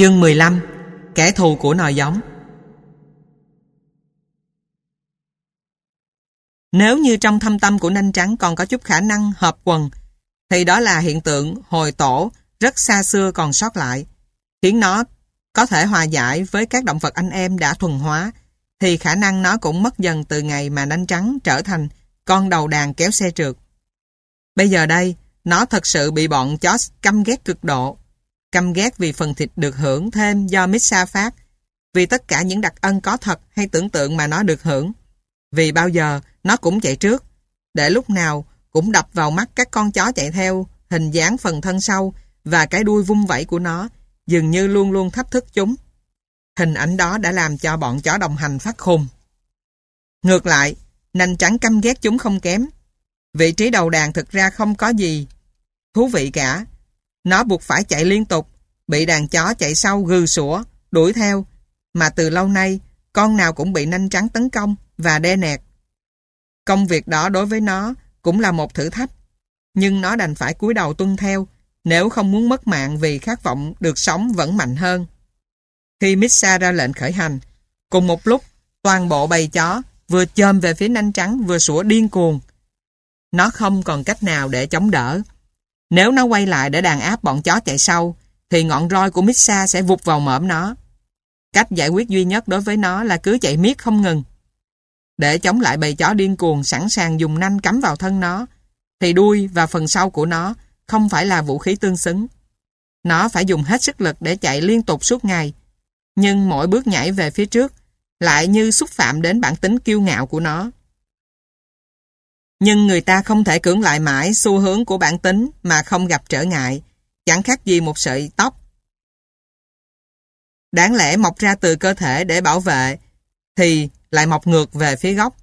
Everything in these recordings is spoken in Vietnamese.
Chương 15. Kẻ thù của nòi giống. Nếu như trong thâm tâm của nanh trắng còn có chút khả năng hợp quần, thì đó là hiện tượng hồi tổ rất xa xưa còn sót lại, khiến nó có thể hòa giải với các động vật anh em đã thuần hóa, thì khả năng nó cũng mất dần từ ngày mà nanh trắng trở thành con đầu đàn kéo xe trượt. Bây giờ đây, nó thật sự bị bọn chó căm ghét cực độ. Căm ghét vì phần thịt được hưởng thêm do Misa phát, vì tất cả những đặc ân có thật hay tưởng tượng mà nó được hưởng, vì bao giờ nó cũng chạy trước, để lúc nào cũng đập vào mắt các con chó chạy theo hình dáng phần thân sau và cái đuôi vung vẩy của nó, dường như luôn luôn thách thức chúng. Hình ảnh đó đã làm cho bọn chó đồng hành phát khùng. Ngược lại, nanh trắng căm ghét chúng không kém. Vị trí đầu đàn thực ra không có gì thú vị cả. Nó buộc phải chạy liên tục, bị đàn chó chạy sau gừ sủa, đuổi theo, mà từ lâu nay con nào cũng bị nanh trắng tấn công và đe nẹt. Công việc đó đối với nó cũng là một thử thách, nhưng nó đành phải cúi đầu tuân theo nếu không muốn mất mạng, vì khát vọng được sống vẫn mạnh hơn. Khi Misa ra lệnh khởi hành, cùng một lúc toàn bộ bầy chó vừa chồm về phía nanh trắng vừa sủa điên cuồng. Nó không còn cách nào để chống đỡ. Nếu nó quay lại để đàn áp bọn chó chạy sau, thì ngọn roi của Misa sẽ vụt vào mõm nó. Cách giải quyết duy nhất đối với nó là cứ chạy miết không ngừng. Để chống lại bầy chó điên cuồng sẵn sàng dùng nanh cắm vào thân nó, thì đuôi và phần sau của nó không phải là vũ khí tương xứng. Nó phải dùng hết sức lực để chạy liên tục suốt ngày, nhưng mỗi bước nhảy về phía trước lại như xúc phạm đến bản tính kiêu ngạo của nó. Nhưng người ta không thể cưỡng lại mãi xu hướng của bản tính mà không gặp trở ngại, chẳng khác gì một sợi tóc đáng lẽ mọc ra từ cơ thể để bảo vệ, thì lại mọc ngược về phía gốc.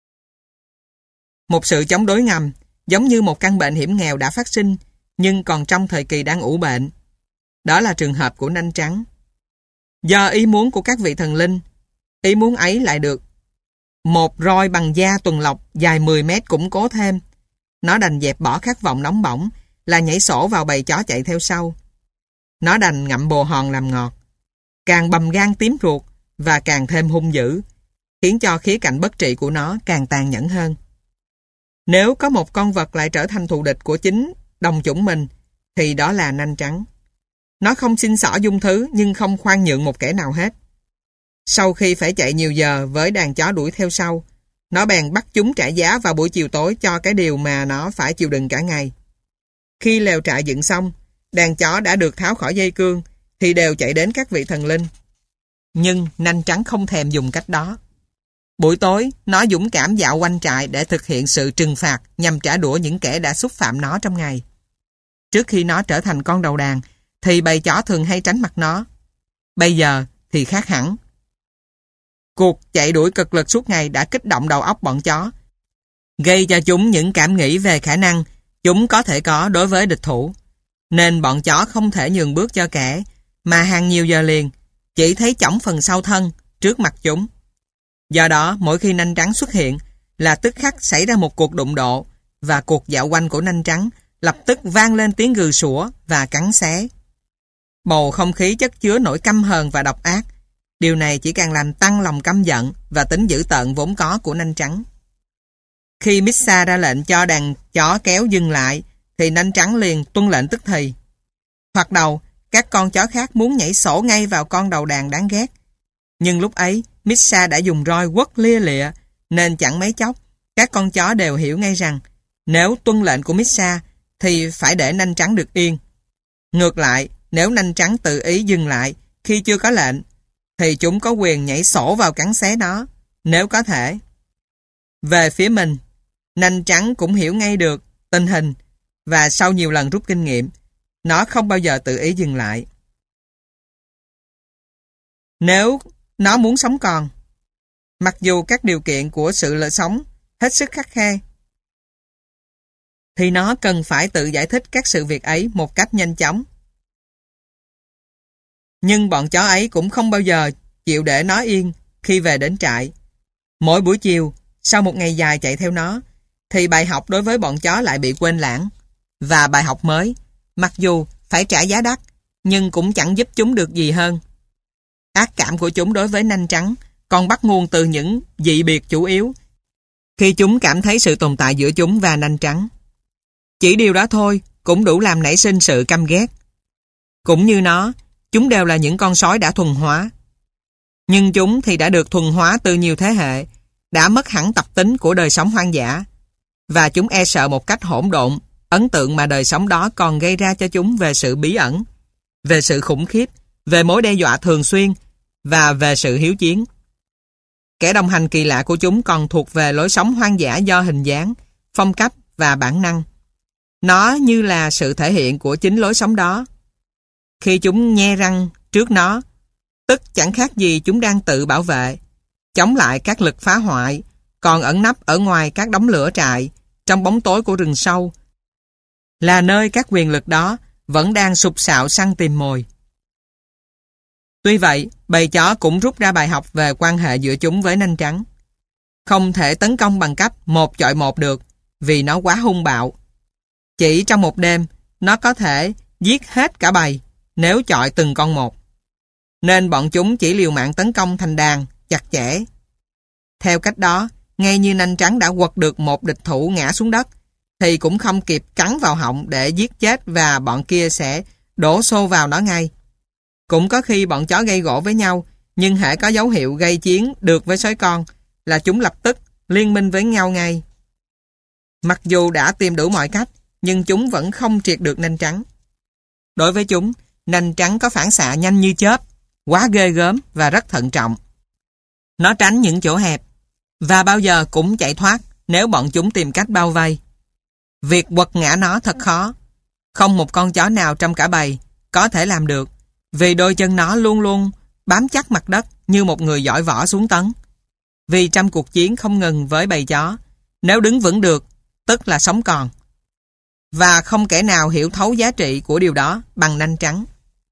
Một sự chống đối ngầm, giống như một căn bệnh hiểm nghèo đã phát sinh, nhưng còn trong thời kỳ đang ủ bệnh. Đó là trường hợp của nanh trắng. Do ý muốn của các vị thần linh, ý muốn ấy lại được một roi bằng da tuần lộc dài 10 mét củng cố thêm. Nó đành dẹp bỏ khát vọng nóng bỏng là nhảy sổ vào bầy chó chạy theo sau. Nó đành ngậm bồ hòn làm ngọt, càng bầm gan tím ruột và càng thêm hung dữ, khiến cho khía cạnh bất trị của nó càng tàn nhẫn hơn. Nếu có một con vật lại trở thành thù địch của chính đồng chủng mình, thì đó là nanh trắng. Nó không xin xỏ dung thứ, nhưng không khoan nhượng một kẻ nào hết. Sau khi phải chạy nhiều giờ với đàn chó đuổi theo sau, nó bèn bắt chúng trả giá vào buổi chiều tối cho cái điều mà nó phải chịu đựng cả ngày. Khi lều trại dựng xong, đàn chó đã được tháo khỏi dây cương, thì đều chạy đến các vị thần linh. Nhưng nanh trắng không thèm dùng cách đó. Buổi tối, nó dũng cảm dạo quanh trại để thực hiện sự trừng phạt nhằm trả đũa những kẻ đã xúc phạm nó trong ngày. Trước khi nó trở thành con đầu đàn, thì bầy chó thường hay tránh mặt nó. Bây giờ thì khác hẳn. Cuộc chạy đuổi cực lực suốt ngày đã kích động đầu óc bọn chó, gây cho chúng những cảm nghĩ về khả năng chúng có thể có đối với địch thủ. Nên bọn chó không thể nhường bước cho kẻ mà hàng nhiều giờ liền chỉ thấy chỏng phần sau thân trước mặt chúng. Do đó, mỗi khi nanh trắng xuất hiện là tức khắc xảy ra một cuộc đụng độ, và cuộc dạo quanh của nanh trắng lập tức vang lên tiếng gừ sủa và cắn xé. Bầu không khí chất chứa nỗi căm hờn và độc ác. Điều này chỉ càng làm tăng lòng căm giận và tính dữ tợn vốn có của nanh trắng. Khi Misa ra lệnh cho đàn chó kéo dừng lại, thì nanh trắng liền tuân lệnh tức thì. Thoạt đầu, các con chó khác muốn nhảy sổ ngay vào con đầu đàn đáng ghét. Nhưng lúc ấy, Misa đã dùng roi quất lia lịa, nên chẳng mấy chốc, các con chó đều hiểu ngay rằng nếu tuân lệnh của Misa thì phải để nanh trắng được yên. Ngược lại, nếu nanh trắng tự ý dừng lại khi chưa có lệnh, thì chúng có quyền nhảy sổ vào cắn xé nó, nếu có thể. Về phía mình, nanh trắng cũng hiểu ngay được tình hình, và sau nhiều lần rút kinh nghiệm, nó không bao giờ tự ý dừng lại. Nếu nó muốn sống còn, mặc dù các điều kiện của sự lợi sống hết sức khắt khe, thì nó cần phải tự giải thích các sự việc ấy một cách nhanh chóng. Nhưng bọn chó ấy cũng không bao giờ chịu để nó yên khi về đến trại. Mỗi buổi chiều, sau một ngày dài chạy theo nó, thì bài học đối với bọn chó lại bị quên lãng. Và bài học mới, mặc dù phải trả giá đắt, nhưng cũng chẳng giúp chúng được gì hơn. Ác cảm của chúng đối với nanh trắng còn bắt nguồn từ những dị biệt chủ yếu khi chúng cảm thấy sự tồn tại giữa chúng và nanh trắng. Chỉ điều đó thôi cũng đủ làm nảy sinh sự căm ghét. Cũng như nó, chúng đều là những con sói đã thuần hóa. Nhưng chúng thì đã được thuần hóa từ nhiều thế hệ, đã mất hẳn tập tính của đời sống hoang dã, và chúng e sợ một cách hỗn độn ấn tượng mà đời sống đó còn gây ra cho chúng về sự bí ẩn, về sự khủng khiếp, về mối đe dọa thường xuyên và về sự hiếu chiến. Kẻ đồng hành kỳ lạ của chúng còn thuộc về lối sống hoang dã do hình dáng, phong cách và bản năng. Nó như là sự thể hiện của chính lối sống đó. Khi chúng nhe răng trước nó, tức chẳng khác gì chúng đang tự bảo vệ, chống lại các lực phá hoại, còn ẩn nấp ở ngoài các đống lửa trại, trong bóng tối của rừng sâu, là nơi các quyền lực đó vẫn đang sục sạo săn tìm mồi. Tuy vậy, bầy chó cũng rút ra bài học về quan hệ giữa chúng với nanh trắng. Không thể tấn công bằng cách một chọi một được, vì nó quá hung bạo. Chỉ trong một đêm, nó có thể giết hết cả bầy nếu chọi từng con một. Nên bọn chúng chỉ liều mạng tấn công thành đàn, chặt chẽ. Theo cách đó, ngay như nanh trắng đã quật được một địch thủ ngã xuống đất, thì cũng không kịp cắn vào họng để giết chết và bọn kia sẽ đổ xô vào nó ngay. Cũng có khi bọn chó gây gổ với nhau, nhưng hễ có dấu hiệu gây chiến được với sói con là chúng lập tức liên minh với nhau ngay. Mặc dù đã tìm đủ mọi cách, nhưng chúng vẫn không triệt được nanh trắng. Đối với chúng, nanh trắng có phản xạ nhanh như chớp, quá ghê gớm và rất thận trọng. Nó tránh những chỗ hẹp và bao giờ cũng chạy thoát nếu bọn chúng tìm cách bao vây. Việc quật ngã nó thật khó. Không một con chó nào trong cả bầy có thể làm được, vì đôi chân nó luôn luôn bám chắc mặt đất như một người giỏi võ xuống tấn. Vì trong cuộc chiến không ngừng với bầy chó, nếu đứng vững được, tức là sống còn. Và không kẻ nào hiểu thấu giá trị của điều đó bằng nanh trắng.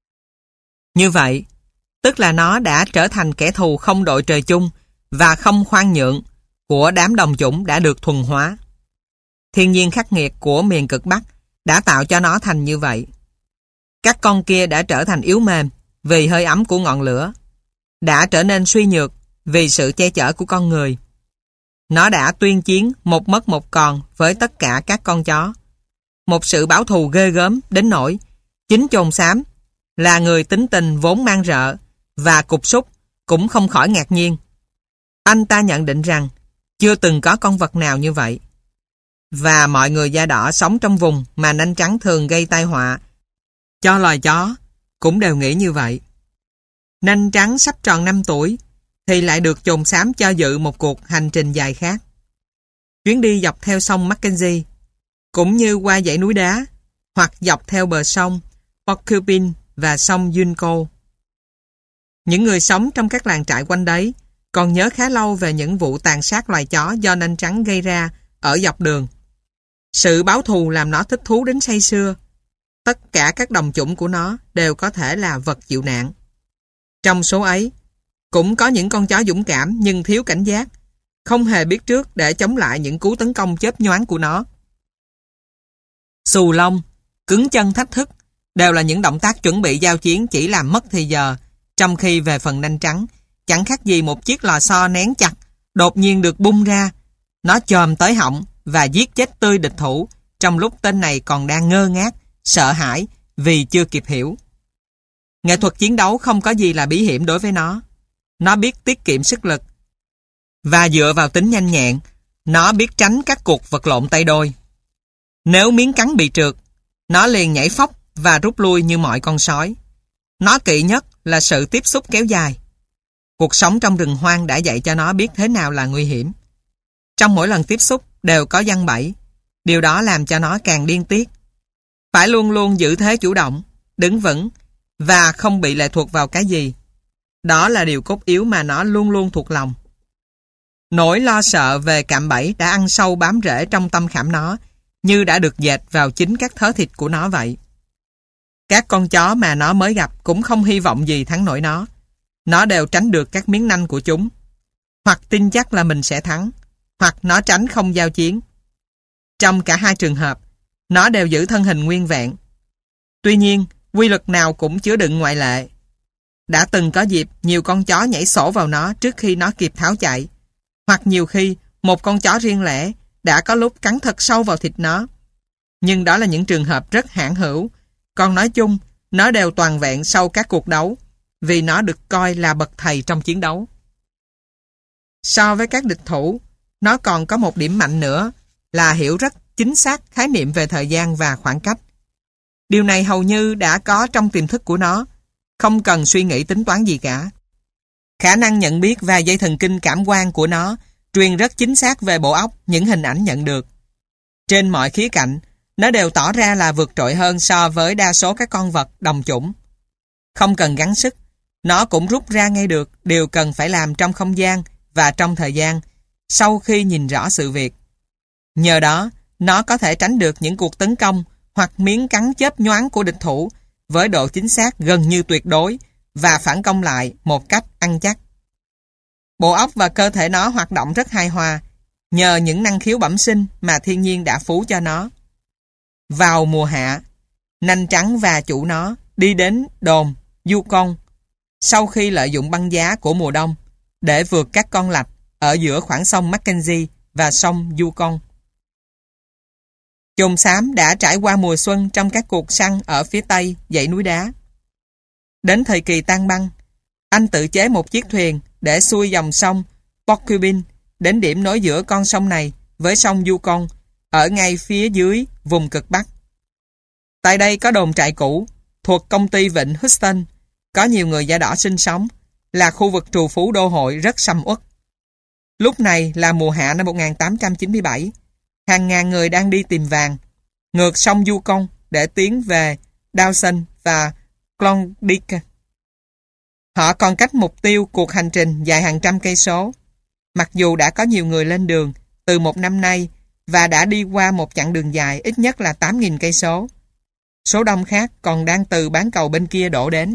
Như vậy, tức là nó đã trở thành kẻ thù không đội trời chung và không khoan nhượng của đám đồng chủng đã được thuần hóa. Thiên nhiên khắc nghiệt của miền cực Bắc đã tạo cho nó thành như vậy. Các con kia đã trở thành yếu mềm vì hơi ấm của ngọn lửa, đã trở nên suy nhược vì sự che chở của con người. Nó đã tuyên chiến một mất một còn với tất cả các con chó. Một sự báo thù ghê gớm đến nỗi chính chồn xám là người tính tình vốn mang rợ và cục súc cũng không khỏi ngạc nhiên. Anh ta nhận định rằng chưa từng có con vật nào như vậy. Và mọi người da đỏ sống trong vùng mà nanh trắng thường gây tai họa cho loài chó cũng đều nghĩ như vậy. Nanh trắng sắp tròn 5 tuổi thì lại được chồn xám cho dự một cuộc hành trình dài khác. Chuyến đi dọc theo sông Mackenzie, cũng như qua dãy núi đá, hoặc dọc theo bờ sông Porcupine và sông Junco. Những người sống trong các làng trại quanh đấy còn nhớ khá lâu về những vụ tàn sát loài chó do nanh trắng gây ra ở dọc đường. Sự báo thù làm nó thích thú đến say sưa. Tất cả các đồng chủng của nó đều có thể là vật chịu nạn. Trong số ấy, cũng có những con chó dũng cảm nhưng thiếu cảnh giác, không hề biết trước để chống lại những cú tấn công chớp nhoáng của nó. Xù lông, cứng chân thách thức đều là những động tác chuẩn bị giao chiến chỉ làm mất thì giờ, trong khi về phần nanh trắng, chẳng khác gì một chiếc lò xo nén chặt, đột nhiên được bung ra. Nó chồm tới họng và giết chết tươi địch thủ trong lúc tên này còn đang ngơ ngác, sợ hãi vì chưa kịp hiểu. Nghệ thuật chiến đấu không có gì là bí hiểm đối với nó. Nó biết tiết kiệm sức lực. Và dựa vào tính nhanh nhẹn, nó biết tránh các cuộc vật lộn tay đôi. Nếu miếng cắn bị trượt, nó liền nhảy phóc và rút lui như mọi con sói. Nó kỵ nhất là sự tiếp xúc kéo dài. Cuộc sống trong rừng hoang đã dạy cho nó biết thế nào là nguy hiểm. Trong mỗi lần tiếp xúc đều có giăng bẫy. Điều đó làm cho nó càng điên tiết. Phải luôn luôn giữ thế chủ động, đứng vững và không bị lệ thuộc vào cái gì. Đó là điều cốt yếu mà nó luôn luôn thuộc lòng. Nỗi lo sợ về cạm bẫy đã ăn sâu bám rễ trong tâm khảm nó, như đã được dệt vào chính các thớ thịt của nó vậy. Các con chó mà nó mới gặp cũng không hy vọng gì thắng nổi nó. Nó đều tránh được các miếng nanh của chúng. Hoặc tin chắc là mình sẽ thắng, hoặc nó tránh không giao chiến. Trong cả hai trường hợp, nó đều giữ thân hình nguyên vẹn. Tuy nhiên, quy luật nào cũng chứa đựng ngoại lệ. Đã từng có dịp nhiều con chó nhảy sổ vào nó trước khi nó kịp tháo chạy, hoặc nhiều khi một con chó riêng lẻ đã có lúc cắn thật sâu vào thịt nó. Nhưng đó là những trường hợp rất hạn hữu, còn nói chung, nó đều toàn vẹn sau các cuộc đấu, vì nó được coi là bậc thầy trong chiến đấu. So với các địch thủ, nó còn có một điểm mạnh nữa là hiểu rất chính xác khái niệm về thời gian và khoảng cách. Điều này hầu như đã có trong tiềm thức của nó, không cần suy nghĩ tính toán gì cả. Khả năng nhận biết và dây thần kinh cảm quan của nó truyền rất chính xác về bộ óc những hình ảnh nhận được. Trên mọi khía cạnh, nó đều tỏ ra là vượt trội hơn so với đa số các con vật đồng chủng. Không cần gắng sức, nó cũng rút ra ngay được điều cần phải làm trong không gian và trong thời gian sau khi nhìn rõ sự việc. Nhờ đó, nó có thể tránh được những cuộc tấn công hoặc miếng cắn chớp nhoáng của địch thủ với độ chính xác gần như tuyệt đối và phản công lại một cách ăn chắc. Bộ óc và cơ thể nó hoạt động rất hài hòa nhờ những năng khiếu bẩm sinh mà thiên nhiên đã phú cho nó. Vào mùa hạ, nanh trắng và chủ nó đi đến đồn Yukon sau khi lợi dụng băng giá của mùa đông để vượt các con lạch ở giữa khoảng sông Mackenzie và sông Yukon. Chồn xám đã trải qua mùa xuân trong các cuộc săn ở phía tây dãy núi đá. Đến thời kỳ tan băng, anh tự chế một chiếc thuyền để xuôi dòng sông Porcupine đến điểm nối giữa con sông này với sông Yukon ở ngay phía dưới vùng cực Bắc. Tại đây có đồn trại cũ thuộc công ty vịnh Houston, có nhiều người da đỏ sinh sống, là khu vực trù phú đô hội rất sầm uất. Lúc này là mùa hạ năm 1897, hàng ngàn người đang đi tìm vàng, ngược sông Yukon để tiến về Dawson và Klondike. Họ còn cách mục tiêu cuộc hành trình dài hàng trăm cây số. Mặc dù đã có nhiều người lên đường từ một năm nay và đã đi qua một chặng đường dài ít nhất là 8.000 cây số, số đông khác còn đang từ bán cầu bên kia đổ đến.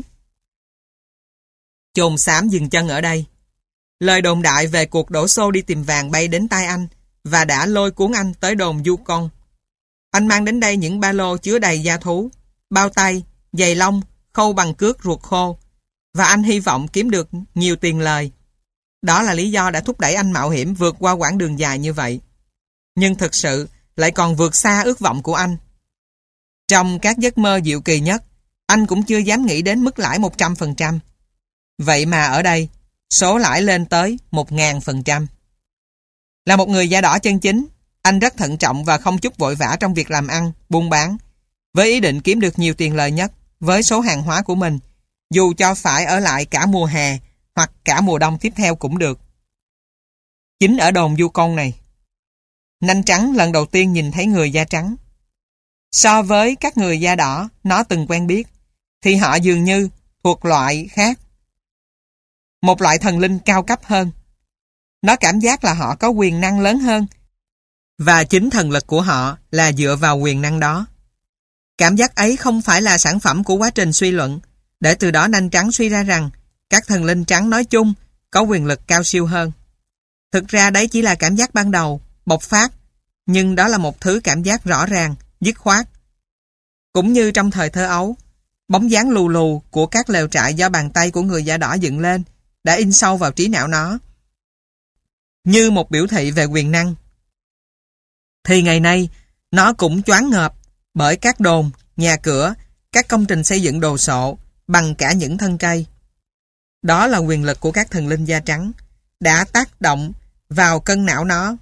Chồn xám dừng chân ở đây. Lời đồn đại về cuộc đổ xô đi tìm vàng bay đến tai anh và đã lôi cuốn anh tới đồn Yukon. Anh mang đến đây những ba lô chứa đầy da thú, bao tay, giày lông, khâu bằng cước ruột khô, và anh hy vọng kiếm được nhiều tiền lời. Đó là lý do đã thúc đẩy anh mạo hiểm vượt qua quãng đường dài như vậy. Nhưng thực sự lại còn vượt xa ước vọng của anh. Trong các giấc mơ diệu kỳ nhất, anh cũng chưa dám nghĩ đến mức lãi 100%. Vậy mà ở đây, số lãi lên tới 1000%. Là một người da đỏ chân chính, anh rất thận trọng và không chút vội vã trong việc làm ăn, buôn bán, với ý định kiếm được nhiều tiền lời nhất với số hàng hóa của mình, dù cho phải ở lại cả mùa hè hoặc cả mùa đông tiếp theo cũng được. Chính ở đồn Yukon này, nanh trắng lần đầu tiên nhìn thấy người da trắng. So với các người da đỏ nó từng quen biết, thì họ dường như thuộc loại khác. Một loại thần linh cao cấp hơn. Nó cảm giác là họ có quyền năng lớn hơn, và chính thần lực của họ là dựa vào quyền năng đó. Cảm giác ấy không phải là sản phẩm của quá trình suy luận, để từ đó nanh trắng suy ra rằng các thần linh trắng nói chung có quyền lực cao siêu hơn. Thực ra đấy chỉ là cảm giác ban đầu, bộc phát, nhưng đó là một thứ cảm giác rõ ràng, dứt khoát. Cũng như trong thời thơ ấu, bóng dáng lù lù của các lều trại do bàn tay của người da đỏ dựng lên đã in sâu vào trí não nó, như một biểu thị về quyền năng. Thì ngày nay, nó cũng choáng ngợp bởi các đồn, nhà cửa, các công trình xây dựng đồ sộ bằng cả những thân cây. Đó là quyền lực của các thần linh da trắng đã tác động vào cân não nó.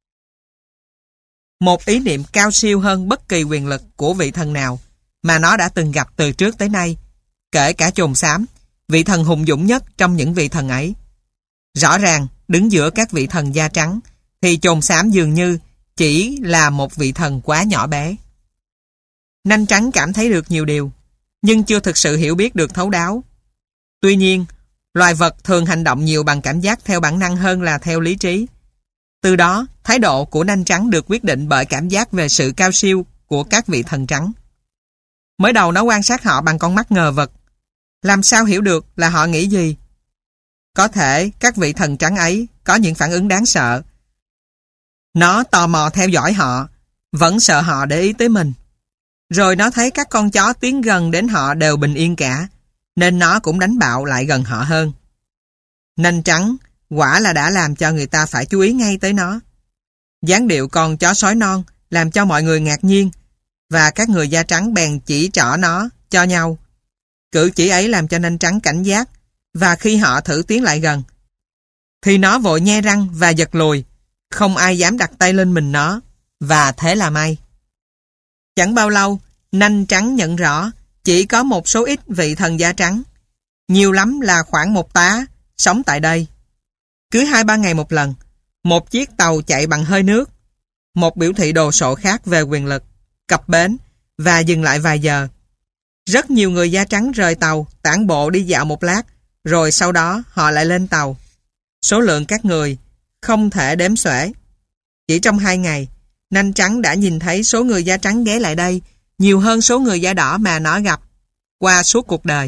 Một ý niệm cao siêu hơn bất kỳ quyền lực của vị thần nào mà nó đã từng gặp từ trước tới nay, kể cả chồn xám, vị thần hùng dũng nhất trong những vị thần ấy. Rõ ràng, đứng giữa các vị thần da trắng, thì chồn xám dường như chỉ là một vị thần quá nhỏ bé. Nanh trắng cảm thấy được nhiều điều, nhưng chưa thực sự hiểu biết được thấu đáo. Tuy nhiên, loài vật thường hành động nhiều bằng cảm giác theo bản năng hơn là theo lý trí. Từ đó, thái độ của nanh trắng được quyết định bởi cảm giác về sự cao siêu của các vị thần trắng. Mới đầu nó quan sát họ bằng con mắt ngờ vực. Làm sao hiểu được là họ nghĩ gì? Có thể các vị thần trắng ấy có những phản ứng đáng sợ. Nó tò mò theo dõi họ, vẫn sợ họ để ý tới mình. Rồi nó thấy các con chó tiến gần đến họ đều bình yên cả, nên nó cũng đánh bạo lại gần họ hơn. Nanh trắng quả là đã làm cho người ta phải chú ý ngay tới nó. Dáng điệu con chó sói non làm cho mọi người ngạc nhiên, và các người da trắng bèn chỉ trỏ nó cho nhau. Cử chỉ ấy làm cho nanh trắng cảnh giác, và khi họ thử tiến lại gần, thì nó vội nhe răng và giật lùi, không ai dám đặt tay lên mình nó, và thế là may. Chẳng bao lâu, nanh trắng nhận rõ chỉ có một số ít vị thần da trắng, nhiều lắm là khoảng 1 tá, sống tại đây. Cứ 2-3 ngày một lần, một chiếc tàu chạy bằng hơi nước, một biểu thị đồ sộ khác về quyền lực, cập bến và dừng lại vài giờ. Rất nhiều người da trắng rời tàu, tản bộ đi dạo một lát, rồi sau đó họ lại lên tàu. Số lượng các người không thể đếm xuể. Chỉ trong 2 ngày, nanh trắng đã nhìn thấy số người da trắng ghé lại đây nhiều hơn số người da đỏ mà nó gặp qua suốt cuộc đời.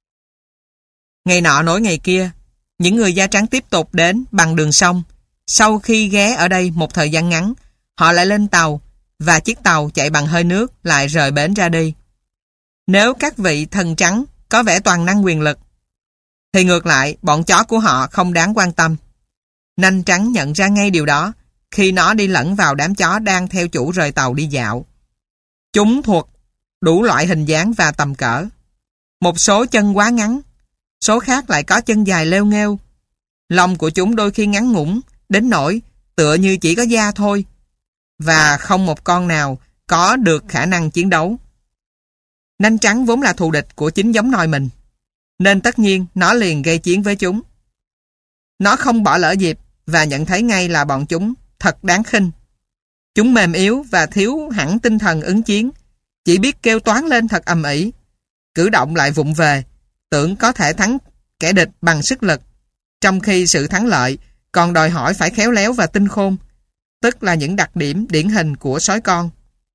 Ngày nọ nối ngày kia, những người da trắng tiếp tục đến bằng đường sông. Sau khi ghé ở đây một thời gian ngắn, họ lại lên tàu, và chiếc tàu chạy bằng hơi nước lại rời bến ra đi. Nếu các vị thần trắng có vẻ toàn năng quyền lực, thì ngược lại bọn chó của họ không đáng quan tâm. Nanh trắng nhận ra ngay điều đó khi nó đi lẫn vào đám chó đang theo chủ rời tàu đi dạo. Chúng thuộc đủ loại hình dáng và tầm cỡ. Một số chân quá ngắn, số khác lại có chân dài leo nghêu. Lông của chúng đôi khi ngắn ngủn đến nỗi tựa như chỉ có da thôi, và không một con nào có được khả năng chiến đấu. Nanh trắng vốn là thù địch của chính giống nòi mình, nên tất nhiên nó liền gây chiến với chúng. Nó không bỏ lỡ dịp và nhận thấy ngay là bọn chúng thật đáng khinh. Chúng mềm yếu và thiếu hẳn tinh thần ứng chiến, chỉ biết kêu toán lên thật ầm ĩ, cử động lại vụng về, tưởng có thể thắng kẻ địch bằng sức lực, trong khi sự thắng lợi còn đòi hỏi phải khéo léo và tinh khôn, tức là những đặc điểm điển hình của sói con.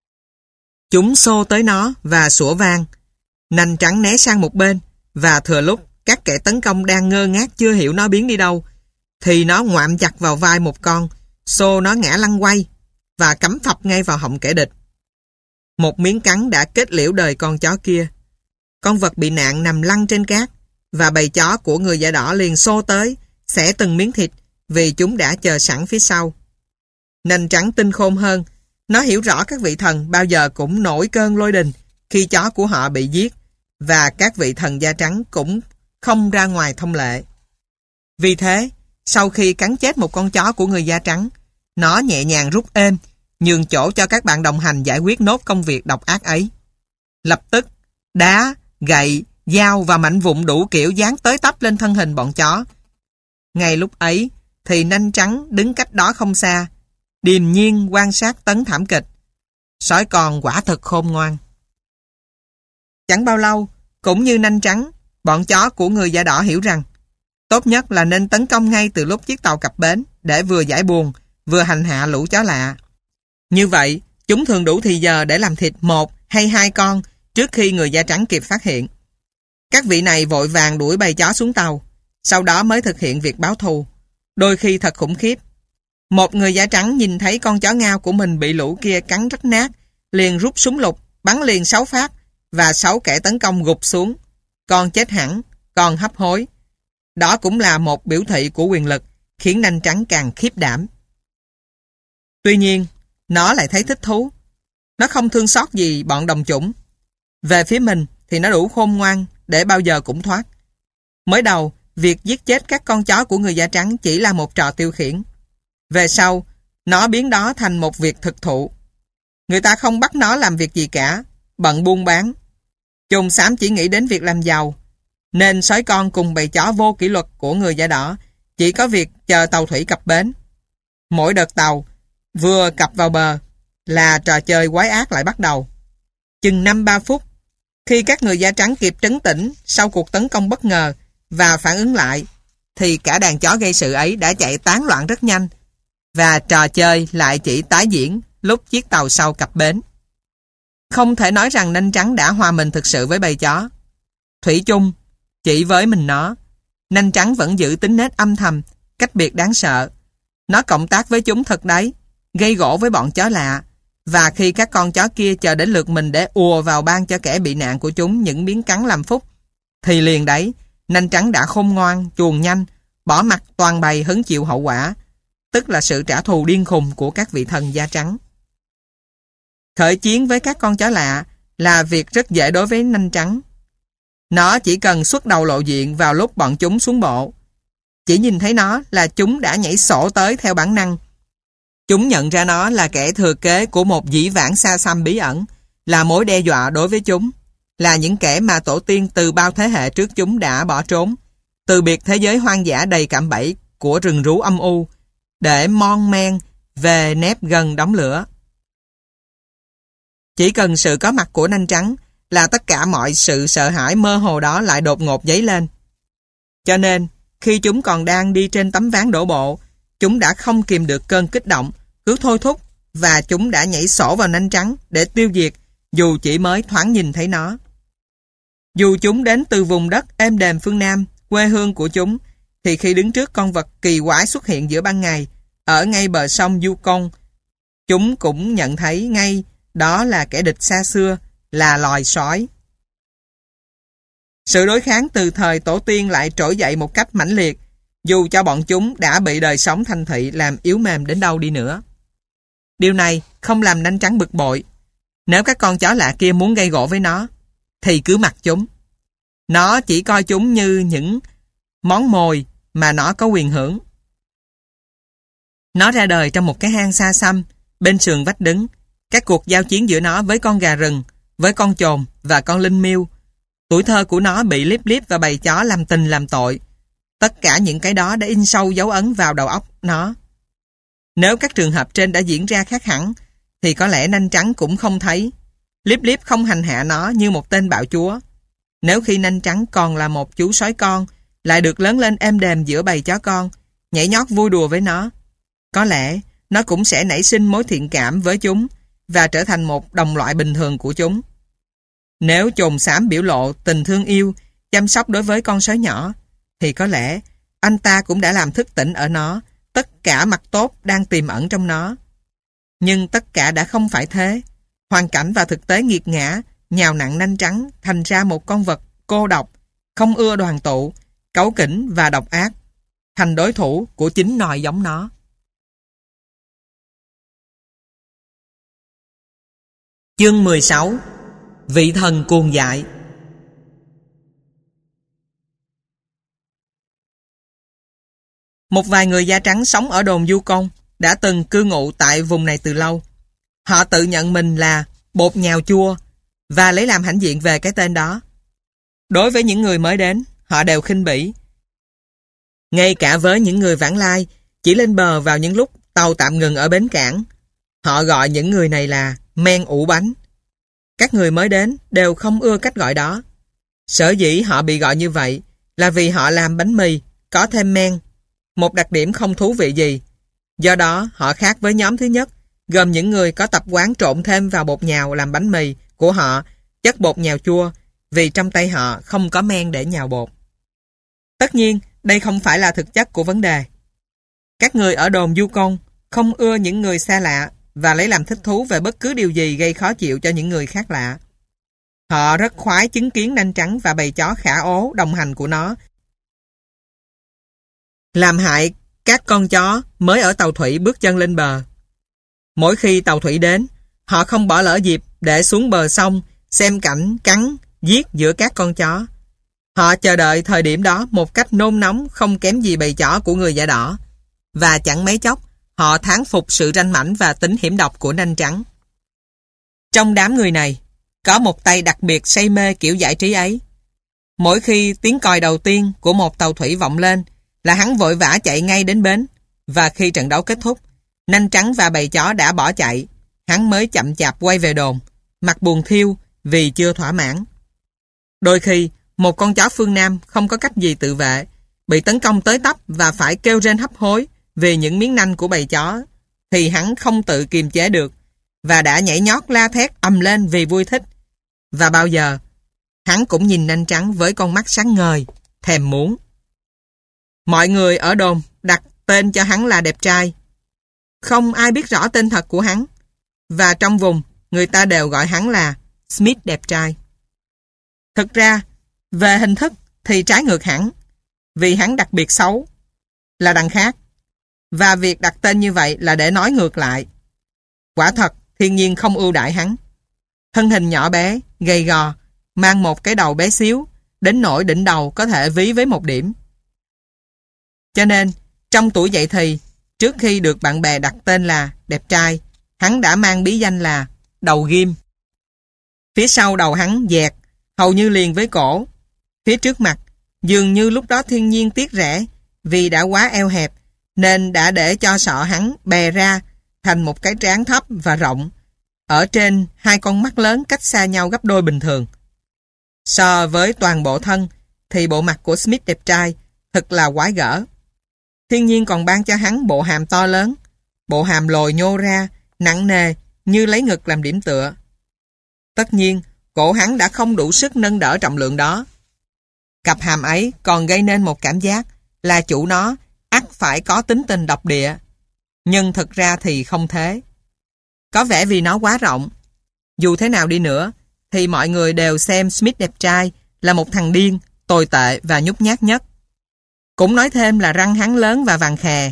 Chúng xô tới nó và sủa vang. Nanh trắng né sang một bên, và thừa lúc các kẻ tấn công đang ngơ ngác chưa hiểu nó biến đi đâu, thì nó ngoạm chặt vào vai một con, xô nó ngã lăn quay và cắm phập ngay vào họng kẻ địch. Một miếng cắn đã kết liễu đời con chó kia. Con vật bị nạn nằm lăn trên cát, và bầy chó của người da đỏ liền xô tới, xẻ từng miếng thịt vì chúng đã chờ sẵn phía sau. Nanh trắng tinh khôn hơn, nó hiểu rõ các vị thần bao giờ cũng nổi cơn lôi đình khi chó của họ bị giết, và các vị thần da trắng cũng không ra ngoài thông lệ. Vì thế, sau khi cắn chết một con chó của người da trắng, nó nhẹ nhàng rút êm, nhường chỗ cho các bạn đồng hành giải quyết nốt công việc độc ác ấy. Lập tức, đá, gậy, dao và mảnh vụn đủ kiểu giáng tới tấp lên thân hình bọn chó. Ngay lúc ấy, thì nanh trắng đứng cách đó không xa, điềm nhiên quan sát tấn thảm kịch. Sói con quả thật khôn ngoan. Chẳng bao lâu, cũng như nanh trắng, bọn chó của người da đỏ hiểu rằng tốt nhất là nên tấn công ngay từ lúc chiếc tàu cập bến, để vừa giải buồn, vừa hành hạ lũ chó lạ. Như vậy, chúng thường đủ thì giờ để làm thịt 1 hay 2 con trước khi người da trắng kịp phát hiện. Các vị này vội vàng đuổi bầy chó xuống tàu, sau đó mới thực hiện việc báo thù, đôi khi thật khủng khiếp. Một người da trắng nhìn thấy con chó ngao của mình bị lũ kia cắn rách nát, liền rút súng lục, bắn liền 6 phát, và 6 kẻ tấn công gục xuống. Con chết hẳn, con hấp hối. Đó cũng là một biểu thị của quyền lực, khiến nanh trắng càng khiếp đảm. Tuy nhiên, nó lại thấy thích thú. Nó không thương xót gì bọn đồng chủng. Về phía mình thì nó đủ khôn ngoan để bao giờ cũng thoát. Mới đầu, việc giết chết các con chó của người da trắng chỉ là một trò tiêu khiển. Về sau, nó biến đó thành một việc thực thụ. Người ta không bắt nó làm việc gì cả, bận buôn bán. Chồn xám chỉ nghĩ đến việc làm giàu, nên sói con cùng bầy chó vô kỷ luật của người da đỏ chỉ có việc chờ tàu thủy cập bến. Mỗi đợt tàu vừa cập vào bờ là trò chơi quái ác lại bắt đầu. Chừng 5-3 phút, khi các người da trắng kịp trấn tĩnh sau cuộc tấn công bất ngờ và phản ứng lại, thì cả đàn chó gây sự ấy đã chạy tán loạn rất nhanh, và trò chơi lại chỉ tái diễn lúc chiếc tàu sau cập bến. Không thể nói rằng nanh trắng đã hòa mình thực sự với bầy chó. Thủy chung, chỉ với mình nó, nanh trắng vẫn giữ tính nết âm thầm, cách biệt đáng sợ. Nó cộng tác với chúng thật đấy, gây gổ với bọn chó lạ, Và khi các con chó kia chờ đến lượt mình để ùa vào ban cho kẻ bị nạn của chúng những miếng cắn làm phúc, thì liền đấy, nanh trắng đã khôn ngoan, chuồn nhanh, bỏ mặc toàn bầy hứng chịu hậu quả, tức là sự trả thù điên khùng của các vị thần da trắng. Khởi chiến với các con chó lạ là việc rất dễ đối với nanh trắng. Nó chỉ cần xuất đầu lộ diện vào lúc bọn chúng xuống bộ. Chỉ nhìn thấy nó là chúng đã nhảy sổ tới theo bản năng. Chúng nhận ra nó là kẻ thừa kế của một dĩ vãng xa xăm bí ẩn, là mối đe dọa đối với chúng, là những kẻ mà tổ tiên từ bao thế hệ trước chúng đã bỏ trốn, từ biệt thế giới hoang dã đầy cạm bẫy của rừng rú âm u, để mon men về nép gần đống lửa. Chỉ cần sự có mặt của nanh trắng là tất cả mọi sự sợ hãi mơ hồ đó lại đột ngột dấy lên. Cho nên, khi chúng còn đang đi trên tấm ván đổ bộ, chúng đã không kìm được cơn kích động, cứ thôi thúc, và chúng đã nhảy sổ vào nanh trắng để tiêu diệt, dù chỉ mới thoáng nhìn thấy nó. Dù chúng đến từ vùng đất êm đềm phương Nam, quê hương của chúng, thì khi đứng trước con vật kỳ quái xuất hiện giữa ban ngày, ở ngay bờ sông Yukon, chúng cũng nhận thấy ngay đó là kẻ địch xa xưa, là loài sói. Sự đối kháng từ thời tổ tiên lại trỗi dậy một cách mãnh liệt, dù cho bọn chúng đã bị đời sống thành thị làm yếu mềm đến đâu đi nữa. Điều này không làm nanh trắng bực bội. Nếu các con chó lạ kia muốn gây gổ với nó, thì cứ mặc chúng. Nó chỉ coi chúng như những món mồi mà nó có quyền hưởng. Nó ra đời trong một cái hang xa xăm, bên sườn vách đứng. Các cuộc giao chiến giữa nó với con gà rừng, với con chồn và con linh miêu. Tuổi thơ của nó bị Líp Líp và bầy chó làm tình làm tội. Tất cả những cái đó đã in sâu dấu ấn vào đầu óc nó. Nếu các trường hợp trên đã diễn ra khác hẳn, thì có lẽ nanh trắng cũng không thấy. Líp Líp không hành hạ nó như một tên bạo chúa. Nếu khi nanh trắng còn là một chú sói con, lại được lớn lên êm đềm giữa bầy chó con, nhảy nhót vui đùa với nó, có lẽ nó cũng sẽ nảy sinh mối thiện cảm với chúng và trở thành một đồng loại bình thường của chúng. Nếu chồn xám biểu lộ tình thương yêu, chăm sóc đối với con sói nhỏ, thì có lẽ anh ta cũng đã làm thức tỉnh ở nó tất cả mặt tốt đang tiềm ẩn trong nó. Nhưng tất cả đã không phải thế. Hoàn cảnh và thực tế nghiệt ngã nhào nặn nanh trắng thành ra một con vật cô độc, không ưa đoàn tụ, cáu kỉnh và độc ác, thành đối thủ của chính nòi giống nó. Chương 16. Vị thần cuồng dại. Một vài người da trắng sống ở đồn Yukon đã từng cư ngụ tại vùng này từ lâu. Họ tự nhận mình là bột nhào chua và lấy làm hãnh diện về cái tên đó. Đối với những người mới đến, họ đều khinh bỉ. Ngay cả với những người vãng lai, chỉ lên bờ vào những lúc tàu tạm ngừng ở bến cảng, họ gọi những người này là men ủ bánh. Các người mới đến đều không ưa cách gọi đó. Sở dĩ họ bị gọi như vậy là vì họ làm bánh mì có thêm men, một đặc điểm không thú vị gì. Do đó họ khác với nhóm thứ nhất, gồm những người có tập quán trộn thêm vào bột nhào làm bánh mì của họ chất bột nhào chua, vì trong tay họ không có men để nhào bột. Tất nhiên, đây không phải là thực chất của vấn đề. Các người ở đồn Yukon không ưa những người xa lạ và lấy làm thích thú về bất cứ điều gì gây khó chịu cho những người khác lạ. Họ rất khoái chứng kiến nanh trắng và bầy chó khả ố đồng hành của nó làm hại các con chó mới ở tàu thủy bước chân lên bờ. Mỗi khi tàu thủy đến, họ không bỏ lỡ dịp để xuống bờ sông xem cảnh cắn, giết giữa các con chó. Họ chờ đợi thời điểm đó một cách nôn nóng không kém gì bầy chó của người da đỏ, và chẳng mấy chốc họ thán phục sự ranh mãnh và tính hiểm độc của nanh trắng. Trong đám người này, có một tay đặc biệt say mê kiểu giải trí ấy. Mỗi khi tiếng còi đầu tiên của một tàu thủy vọng lên là hắn vội vã chạy ngay đến bến, và khi trận đấu kết thúc, nanh trắng và bầy chó đã bỏ chạy, hắn mới chậm chạp quay về đồn, mặt buồn thiêu vì chưa thỏa mãn. Đôi khi, một con chó phương Nam không có cách gì tự vệ, bị tấn công tới tấp và phải kêu rên hấp hối vì những miếng nanh của bầy chó, thì hắn không tự kiềm chế được và đã nhảy nhót la thét ầm lên vì vui thích. Và bao giờ, hắn cũng nhìn nanh trắng với con mắt sáng ngời, thèm muốn. Mọi người ở đồn đặt tên cho hắn là đẹp trai. Không ai biết rõ tên thật của hắn. và trong vùng người ta đều gọi hắn là Smith đẹp trai. Thực ra, về hình thức thì trái ngược hẳn, vì hắn đặc biệt xấu, là đằng khác, và việc đặt tên như vậy là để nói ngược lại. Quả thật, thiên nhiên không ưu đãi hắn. Thân hình nhỏ bé, gầy gò, mang một cái đầu bé xíu, đến nỗi đỉnh đầu có thể ví với một điểm. Cho nên, trong tuổi dậy thì, trước khi được bạn bè đặt tên là đẹp trai, hắn đã mang bí danh là đầu ghim. Phía sau đầu hắn dẹt, hầu như liền với cổ. Phía trước mặt, dường như lúc đó thiên nhiên tiếc rẻ, vì đã quá eo hẹp, nên đã để cho sọ hắn bè ra thành một cái trán thấp và rộng, ở trên hai con mắt lớn cách xa nhau gấp đôi bình thường. So với toàn bộ thân, thì bộ mặt của Smith đẹp trai thật là quái gở. Thiên nhiên còn ban cho hắn bộ hàm to lớn, bộ hàm lồi nhô ra, nặng nề như lấy ngực làm điểm tựa. Tất nhiên, cổ hắn đã không đủ sức nâng đỡ trọng lượng đó. Cặp hàm ấy còn gây nên một cảm giác là chủ nó ắt phải có tính tình độc địa, nhưng thực ra thì không thế. Có vẻ vì nó quá rộng. Dù thế nào đi nữa, thì mọi người đều xem Smith đẹp trai là một thằng điên, tồi tệ và nhút nhát nhất. Cũng nói thêm là răng hắn lớn và vàng khè,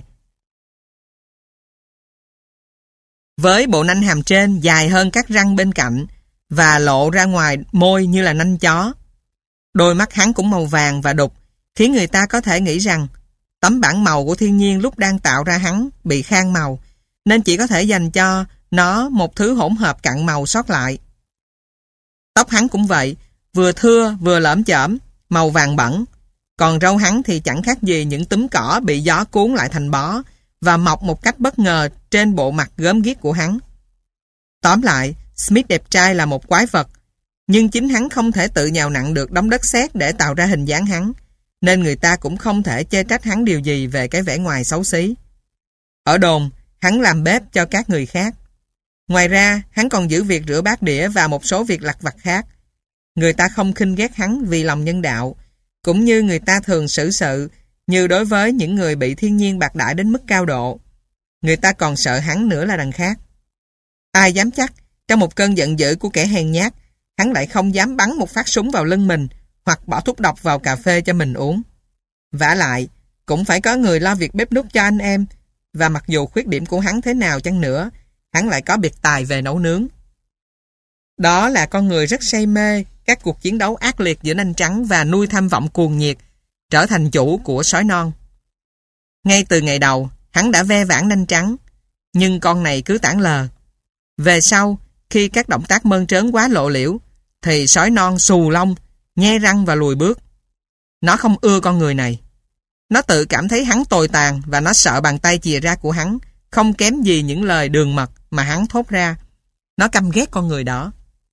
với bộ nanh hàm trên dài hơn các răng bên cạnh và lộ ra ngoài môi như là nanh chó. Đôi mắt hắn cũng màu vàng và đục, khiến người ta có thể nghĩ rằng tấm bảng màu của thiên nhiên lúc đang tạo ra hắn bị khang màu, nên chỉ có thể dành cho nó một thứ hỗn hợp cặn màu sót lại. Tóc hắn cũng vậy, vừa thưa vừa lởm chởm, màu vàng bẩn. Còn râu hắn thì chẳng khác gì những túm cỏ bị gió cuốn lại thành bó và mọc một cách bất ngờ trên bộ mặt gớm ghiếc của hắn. Tóm lại, Smith đẹp trai là một quái vật, nhưng chính hắn không thể tự nhào nặn được đống đất sét để tạo ra hình dáng hắn, nên người ta cũng không thể chê trách hắn điều gì về cái vẻ ngoài xấu xí. Ở đồn, hắn làm bếp cho các người khác. Ngoài ra, hắn còn giữ việc rửa bát đĩa và một số việc lặt vặt khác. Người ta không khinh ghét hắn vì lòng nhân đạo, cũng như người ta thường xử sự như đối với những người bị thiên nhiên bạc đãi đến mức cao độ. Người ta còn sợ hắn nữa là đằng khác. Ai dám chắc, trong một cơn giận dữ của kẻ hèn nhát, hắn lại không dám bắn một phát súng vào lưng mình hoặc bỏ thuốc độc vào cà phê cho mình uống. Vả lại, cũng phải có người lo việc bếp núc cho anh em, và mặc dù khuyết điểm của hắn thế nào chăng nữa, hắn lại có biệt tài về nấu nướng. Đó là con người rất say mê các cuộc chiến đấu ác liệt giữa nanh trắng và nuôi tham vọng cuồng nhiệt, trở thành chủ của sói non. Ngay từ ngày đầu, hắn đã ve vãn nanh trắng, nhưng con này cứ tản lờ. Về sau, khi các động tác mơn trớn quá lộ liễu, thì sói non xù lông, nhe răng và lùi bước. Nó không ưa con người này. Nó tự cảm thấy hắn tồi tàn và nó sợ bàn tay chìa ra của hắn, không kém gì những lời đường mật mà hắn thốt ra. Nó căm ghét con người đó.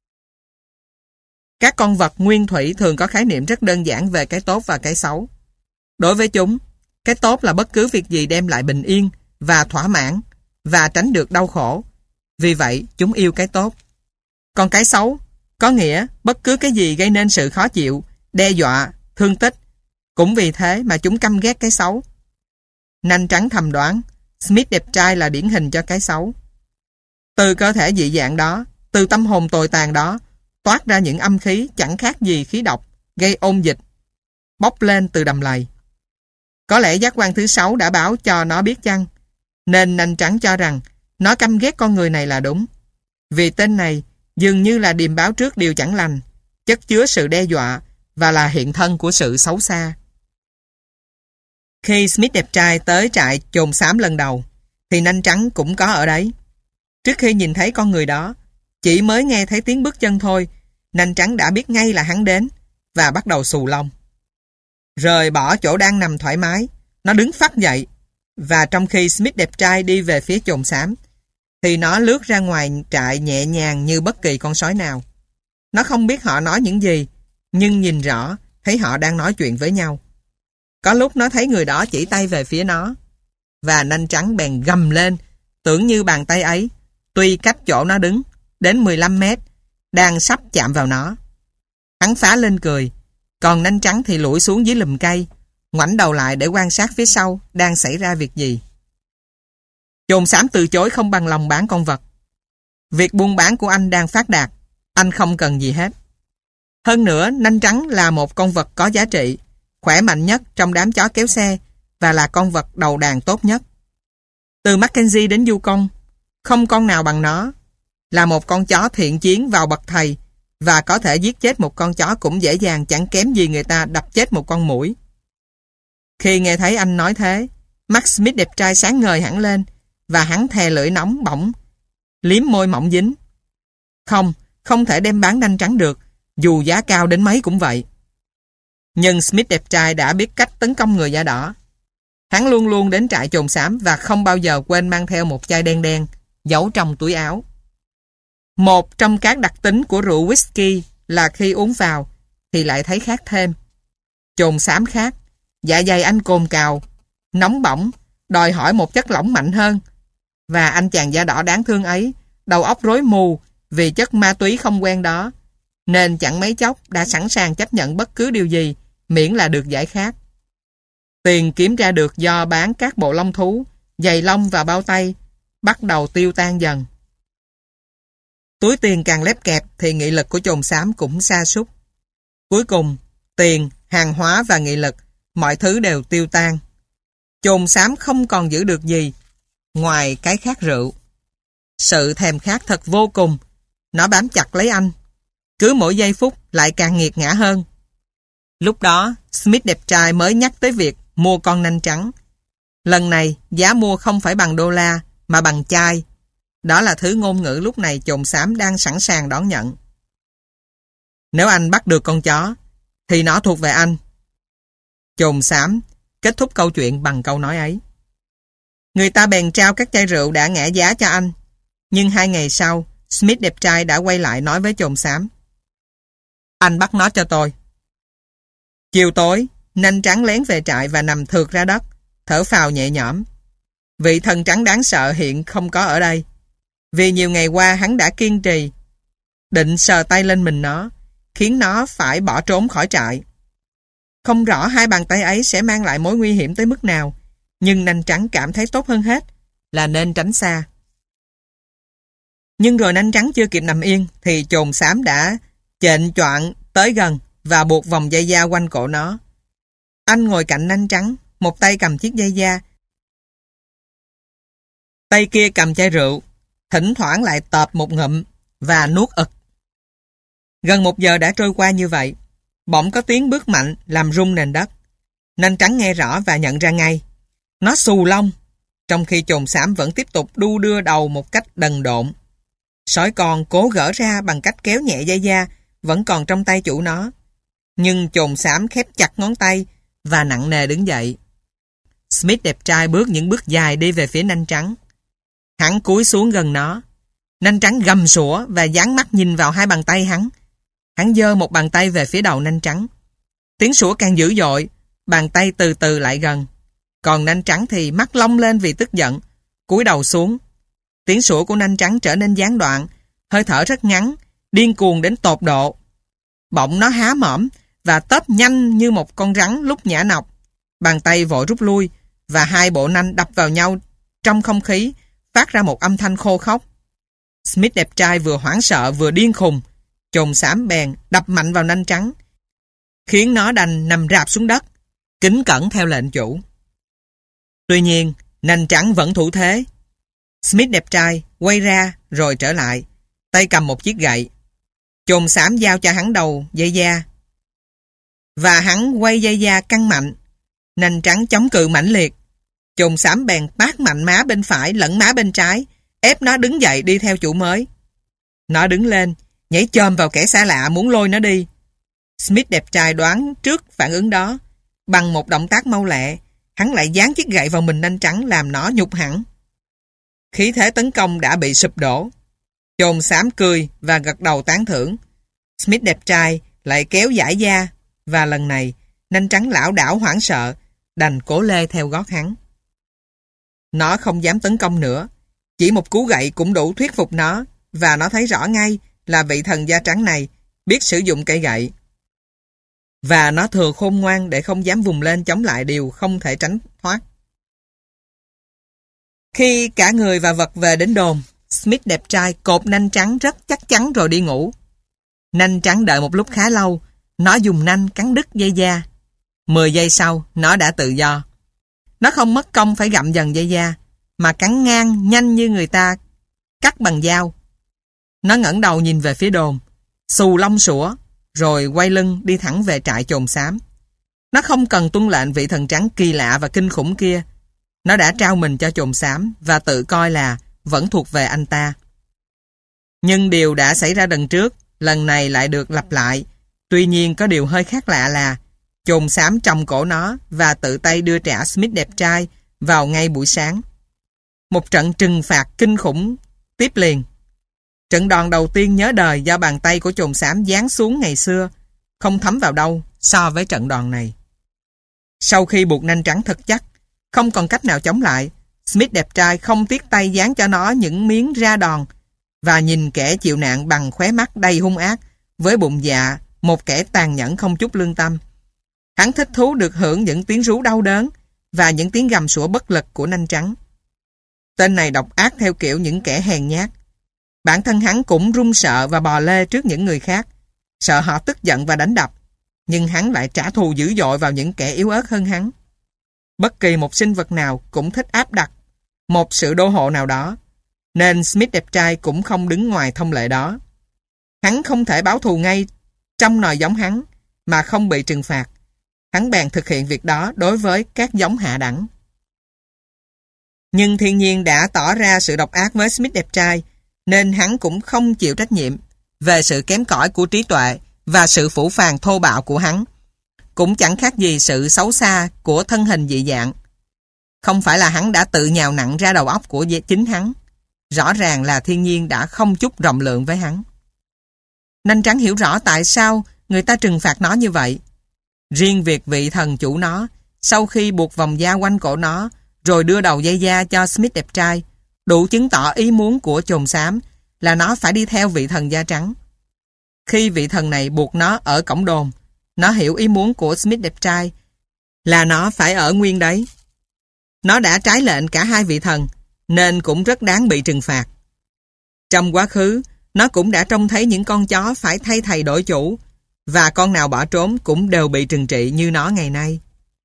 Các con vật nguyên thủy thường có khái niệm rất đơn giản về cái tốt và cái xấu. Đối với chúng, cái tốt là bất cứ việc gì đem lại bình yên và thỏa mãn và tránh được đau khổ. Vì vậy, chúng yêu cái tốt. Còn cái xấu, có nghĩa bất cứ cái gì gây nên sự khó chịu, đe dọa, thương tích. Cũng vì thế mà chúng căm ghét cái xấu. Nanh trắng thầm đoán, Smith đẹp trai là điển hình cho cái xấu. Từ cơ thể dị dạng đó, từ tâm hồn tồi tàn đó, toát ra những âm khí chẳng khác gì khí độc, gây ôn dịch, bốc lên từ đầm lầy. Có lẽ giác quan thứ 6 đã báo cho nó biết chăng, nên nanh trắng cho rằng nó căm ghét con người này là đúng. Vì tên này dường như là điềm báo trước điều chẳng lành, chất chứa sự đe dọa và là hiện thân của sự xấu xa. Khi Smith đẹp trai tới trại chồn xám lần đầu, thì nanh trắng cũng có ở đấy. Trước khi nhìn thấy con người đó, chỉ mới nghe thấy tiếng bước chân thôi, nanh trắng đã biết ngay là hắn đến và bắt đầu xù lông. Rời bỏ chỗ đang nằm thoải mái, nó đứng phắt dậy, và trong khi Smith đẹp trai đi về phía chồn xám, thì nó lướt ra ngoài trại nhẹ nhàng như bất kỳ con sói nào. Nó không biết họ nói những gì, nhưng nhìn rõ thấy họ đang nói chuyện với nhau. Có lúc nó thấy người đó chỉ tay về phía nó, và nanh trắng bèn gầm lên, tưởng như bàn tay ấy, tuy cách chỗ nó đứng đến 15 mét, đang sắp chạm vào nó. Hắn phá lên cười, còn nanh trắng thì lủi xuống dưới lùm cây, ngoảnh đầu lại để quan sát phía sau đang xảy ra việc gì. Chồn xám từ chối không bằng lòng bán con vật. Việc buôn bán của anh đang phát đạt. Anh không cần gì hết. Hơn nữa, nanh trắng là một con vật có giá trị, khỏe mạnh nhất trong đám chó kéo xe và là con vật đầu đàn tốt nhất. Từ Mackenzie đến Yukon, không con nào bằng nó. Là một con chó thiện chiến vào bậc thầy và có thể giết chết một con chó cũng dễ dàng, chẳng kém gì người ta đập chết một con muỗi. Khi nghe thấy anh nói thế, mắt Smith đẹp trai sáng ngời hẳn lên và hắn thè lưỡi nóng bỏng, liếm môi mỏng dính. Không thể đem bán nanh trắng được, dù giá cao đến mấy cũng vậy. Nhưng Smith đẹp trai đã biết cách tấn công người da đỏ. Hắn luôn luôn đến trại chồn xám và không bao giờ quên mang theo một chai đen đen, giấu trong túi áo. Một trong các đặc tính của rượu whisky là khi uống vào thì lại thấy khác thêm. Chồn xám khác, dạ dày anh cồn cào, nóng bỏng, đòi hỏi một chất lỏng mạnh hơn. Và anh chàng da đỏ đáng thương ấy, đầu óc rối mù vì chất ma túy không quen đó, nên chẳng mấy chốc đã sẵn sàng chấp nhận bất cứ điều gì miễn là được giải khát. Tiền kiếm ra được do bán các bộ lông thú, giày lông và bao tay bắt đầu tiêu tan dần. Túi tiền càng lép kẹp thì nghị lực của chồn xám cũng sa sút. Cuối cùng, tiền, hàng hóa và nghị lực, mọi thứ đều tiêu tan. Chồn xám không còn giữ được gì ngoài cái khát rượu. Sự thèm khát thật vô cùng, nó bám chặt lấy anh. Cứ mỗi giây phút lại càng nghiệt ngã hơn. Lúc đó, Smith đẹp trai mới nhắc tới việc mua con nanh trắng. Lần này, giá mua không phải bằng đô la, mà bằng chai. Đó là thứ ngôn ngữ lúc này chồn xám đang sẵn sàng đón nhận. Nếu anh bắt được con chó, thì nó thuộc về anh. Chồn xám kết thúc câu chuyện bằng câu nói ấy. Người ta bèn trao các chai rượu đã ngã giá cho anh. Nhưng 2 ngày sau, Smith đẹp trai đã quay lại nói với chồn xám: Anh bắt nó cho tôi. Chiều tối, nanh trắng lén về trại và nằm thượt ra đất, thở phào nhẹ nhõm. Vị thần trắng đáng sợ hiện không có ở đây. Vì nhiều ngày qua hắn đã kiên trì, định sờ tay lên mình nó, khiến nó phải bỏ trốn khỏi trại. Không rõ 2 bàn tay ấy sẽ mang lại mối nguy hiểm tới mức nào, nhưng nanh trắng cảm thấy tốt hơn hết là nên tránh xa. Nhưng rồi nanh trắng chưa kịp nằm yên thì chồn xám đã chệnh choạng tới gần và buộc vòng dây da quanh cổ nó. Anh ngồi cạnh nanh trắng, một tay cầm chiếc dây da, tay kia cầm chai rượu, thỉnh thoảng lại tợp một ngụm và nuốt ực. Gần 1 giờ đã trôi qua như vậy. Bỗng có tiếng bước mạnh làm rung nền đất. Nanh trắng nghe rõ và nhận ra ngay. Nó xù lông, trong khi chồn xám vẫn tiếp tục đu đưa đầu một cách đần độn. Sói con cố gỡ ra bằng cách kéo nhẹ dây da vẫn còn trong tay chủ nó. Nhưng chồn xám khép chặt ngón tay và nặng nề đứng dậy. Smith đẹp trai bước những bước dài đi về phía nanh trắng. Hắn cúi xuống gần nó. Nanh trắng gầm sủa và dán mắt nhìn vào 2 bàn tay hắn. Hắn giơ một bàn tay về phía đầu nanh trắng. Tiếng sủa càng dữ dội, bàn tay từ từ lại gần. Còn nanh trắng thì mắt long lên vì tức giận, cúi đầu xuống. Tiếng sủa của nanh trắng trở nên gián đoạn, hơi thở rất ngắn, điên cuồng đến tột độ. Bỗng nó há mõm và tớp nhanh như một con rắn lúc nhả nọc. Bàn tay vội rút lui và 2 bộ nanh đập vào nhau trong không khí, phát ra một âm thanh khô khốc. Smith đẹp trai vừa hoảng sợ vừa điên khùng. Chồn xám bèn đập mạnh vào nanh trắng, khiến nó đành nằm rạp xuống đất, kính cẩn theo lệnh chủ. Tuy nhiên, nanh trắng vẫn thủ thế. Smith đẹp trai quay ra rồi trở lại, tay cầm một chiếc gậy. Chồn xám giao cho hắn đầu dây da, và hắn quay dây da căng mạnh. Nanh trắng chống cự mãnh liệt. Chồn xám bèn tát mạnh má bên phải lẫn má bên trái, ép nó đứng dậy đi theo chủ mới. Nó đứng lên, nhảy chồm vào kẻ xa lạ muốn lôi nó đi. Smith đẹp trai đoán trước phản ứng đó. Bằng một động tác mau lẹ, hắn lại giáng chiếc gậy vào mình nanh trắng làm nó nhục hẳn. Khí thế tấn công đã bị sụp đổ. Chồn xám cười và gật đầu tán thưởng. Smith đẹp trai lại kéo dải da, và lần này nanh trắng lảo đảo hoảng sợ, đành cố lê theo gót hắn. Nó không dám tấn công nữa. Chỉ một cú gậy cũng đủ thuyết phục nó, và nó thấy rõ ngay là vị thần da trắng này biết sử dụng cây gậy. Và nó thừa khôn ngoan để không dám vùng lên chống lại điều không thể tránh thoát. Khi cả người và vật về đến đồn, Smith đẹp trai cột nanh trắng rất chắc chắn rồi đi ngủ. Nanh trắng đợi một lúc khá lâu, nó dùng nanh cắn đứt dây da. 10 giây sau, nó đã tự do. Nó không mất công phải gặm dần dây da, mà cắn ngang nhanh như người ta cắt bằng dao. Nó ngẩng đầu nhìn về phía đồn, xù lông sủa, rồi quay lưng đi thẳng về trại chồn xám. Nó không cần tuân lệnh vị thần trắng kỳ lạ và kinh khủng kia. Nó đã trao mình cho chồn xám và tự coi là vẫn thuộc về anh ta. Nhưng điều đã xảy ra lần trước, lần này lại được lặp lại. Tuy nhiên có điều hơi khác lạ là chồn xám trồng cổ nó và tự tay đưa trả Smith đẹp trai vào ngay buổi sáng. Một trận trừng phạt kinh khủng tiếp liền. Trận đòn đầu tiên nhớ đời do bàn tay của chồn xám giáng xuống ngày xưa không thấm vào đâu so với trận đòn này. Sau khi buộc nanh trắng thật chắc, không còn cách nào chống lại, Smith đẹp trai không tiếc tay dán cho nó những miếng ra đòn và nhìn kẻ chịu nạn bằng khóe mắt đầy hung ác với bụng dạ một kẻ tàn nhẫn không chút lương tâm. Hắn thích thú được hưởng những tiếng rú đau đớn và những tiếng gầm sủa bất lực của nanh trắng. Tên này độc ác theo kiểu những kẻ hèn nhát. Bản thân hắn cũng run sợ và bò lê trước những người khác, sợ họ tức giận và đánh đập, nhưng hắn lại trả thù dữ dội vào những kẻ yếu ớt hơn hắn. Bất kỳ một sinh vật nào cũng thích áp đặt một sự đô hộ nào đó, nên Smith đẹp trai cũng không đứng ngoài thông lệ đó. Hắn không thể báo thù ngay trong nòi giống hắn mà không bị trừng phạt. Hắn bèn thực hiện việc đó đối với các giống hạ đẳng. Nhưng thiên nhiên đã tỏ ra sự độc ác với Smith đẹp trai, nên hắn cũng không chịu trách nhiệm về sự kém cỏi của trí tuệ và sự phũ phàng thô bạo của hắn. Cũng chẳng khác gì sự xấu xa của thân hình dị dạng. Không phải là hắn đã tự nhào nặng ra đầu óc của chính hắn. Rõ ràng là thiên nhiên đã không chút rộng lượng với hắn. Nanh trắng hiểu rõ tại sao người ta trừng phạt nó như vậy. Riêng việc vị thần chủ nó, sau khi buộc vòng da quanh cổ nó, rồi đưa đầu dây da cho Smith đẹp trai, đủ chứng tỏ ý muốn của chồn xám là nó phải đi theo vị thần da trắng. Khi vị thần này buộc nó ở cổng đồn, nó hiểu ý muốn của Smith đẹp trai là nó phải ở nguyên đấy. Nó đã trái lệnh cả hai vị thần, nên cũng rất đáng bị trừng phạt. Trong quá khứ, nó cũng đã trông thấy những con chó phải thay thầy đổi chủ, và con nào bỏ trốn cũng đều bị trừng trị như nó ngày nay.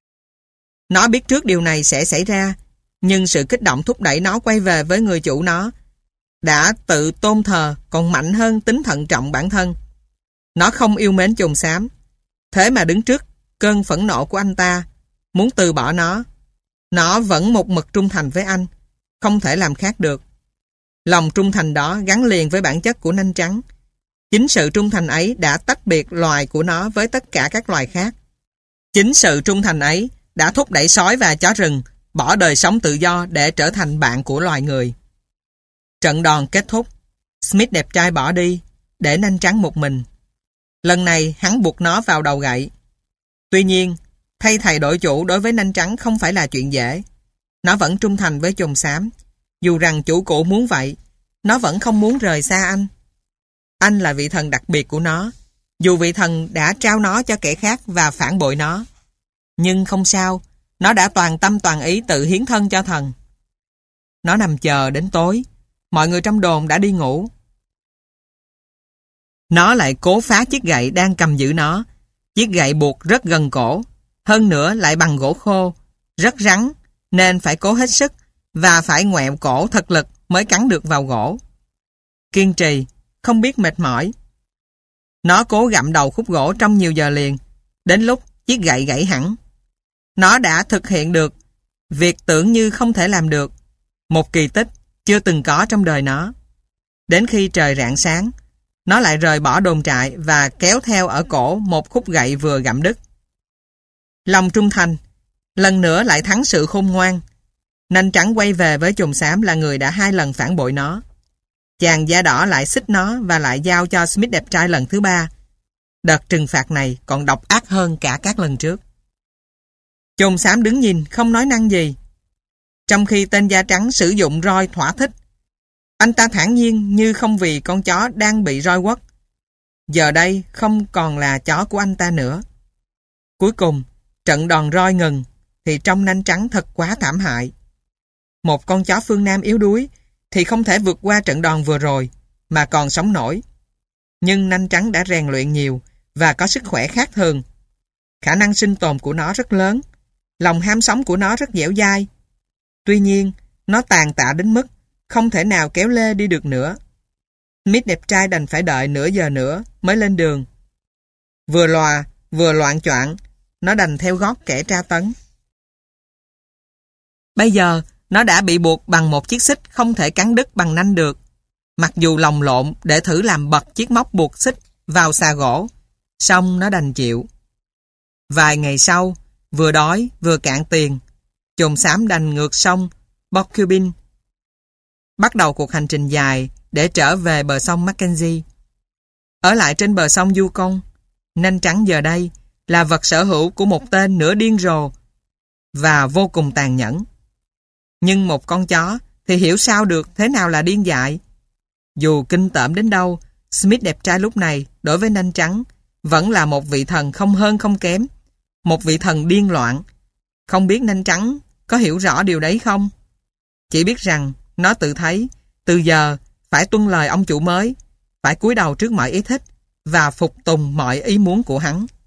Nó biết trước điều này sẽ xảy ra, nhưng sự kích động thúc đẩy nó quay về với người chủ nó đã tự tôn thờ còn mạnh hơn tính thận trọng bản thân. Nó không yêu mến chồn xám, thế mà đứng trước cơn phẫn nộ của anh ta, muốn từ bỏ nó vẫn một mực trung thành với anh, không thể làm khác được. Lòng trung thành đó gắn liền với bản chất của nanh trắng. Chính sự trung thành ấy đã tách biệt loài của nó với tất cả các loài khác. Chính sự trung thành ấy đã thúc đẩy sói và chó rừng bỏ đời sống tự do để trở thành bạn của loài người. Trận đòn kết thúc, Smith đẹp trai bỏ đi, để nanh trắng một mình. Lần này hắn buộc nó vào đầu gậy. Tuy nhiên, thay thầy đổi chủ đối với nanh trắng không phải là chuyện dễ. Nó vẫn trung thành với chồn xám. Dù rằng chủ cũ muốn vậy, nó vẫn không muốn rời xa anh. Anh là vị thần đặc biệt của nó, dù vị thần đã trao nó cho kẻ khác và phản bội nó. Nhưng không sao, nó đã toàn tâm toàn ý tự hiến thân cho thần. Nó nằm chờ đến tối, mọi người trong đồn đã đi ngủ. Nó lại cố phá chiếc gậy đang cầm giữ nó. Chiếc gậy buộc rất gần cổ, hơn nữa lại bằng gỗ khô, rất rắn, nên phải cố hết sức và phải ngoẹo cổ thật lực mới cắn được vào gỗ. Kiên trì, không biết mệt mỏi. Nó cố gặm đầu khúc gỗ trong nhiều giờ liền, đến lúc chiếc gậy gãy hẳn. Nó đã thực hiện được việc tưởng như không thể làm được, một kỳ tích chưa từng có trong đời nó. Đến khi trời rạng sáng, nó lại rời bỏ đồn trại và kéo theo ở cổ một khúc gậy vừa gặm đứt. Lòng trung thành lần nữa lại thắng sự khôn ngoan. Nanh trắng quay về với chồn xám là người đã 2 lần phản bội nó. Chàng da đỏ lại xích nó và lại giao cho Smith đẹp trai lần thứ 3. Đợt trừng phạt này còn độc ác hơn cả các lần trước. Chồn xám đứng nhìn không nói năng gì, trong khi tên da trắng sử dụng roi thỏa thích. Anh ta thản nhiên như không vì con chó đang bị roi quất. Giờ đây không còn là chó của anh ta nữa. Cuối cùng, trận đòn roi ngừng thì trông nanh trắng thật quá thảm hại. Một con chó phương Nam yếu đuối thì không thể vượt qua trận đòn vừa rồi mà còn sống nổi. Nhưng nanh trắng đã rèn luyện nhiều và có sức khỏe khác thường. Khả năng sinh tồn của nó rất lớn. Lòng ham sống của nó rất dẻo dai. Tuy nhiên, nó tàn tạ đến mức không thể nào kéo lê đi được nữa. Smith đẹp trai đành phải đợi nửa giờ nữa mới lên đường. Vừa lòa, vừa loạng choạng, nó đành theo gót kẻ tra tấn. Bây giờ, nó đã bị buộc bằng một chiếc xích không thể cắn đứt bằng nanh được. Mặc dù lồng lộn để thử làm bật chiếc móc buộc xích vào xà gỗ, song nó đành chịu. Vài ngày sau, vừa đói vừa cạn tiền, chồn xám đành ngược sông Bocubin, bắt đầu cuộc hành trình dài để trở về bờ sông Mackenzie. Ở lại trên bờ sông Yukon, nanh trắng giờ đây là vật sở hữu của một tên nửa điên rồ và vô cùng tàn nhẫn. Nhưng một con chó thì hiểu sao được thế nào là điên dại. Dù kinh tởm đến đâu, Smith đẹp trai lúc này đối với nanh trắng vẫn là một vị thần không hơn không kém, một vị thần điên loạn. Không biết nanh trắng có hiểu rõ điều đấy không? Chỉ biết rằng nó tự thấy từ giờ phải tuân lời ông chủ mới, phải cúi đầu trước mọi ý thích và phục tùng mọi ý muốn của hắn.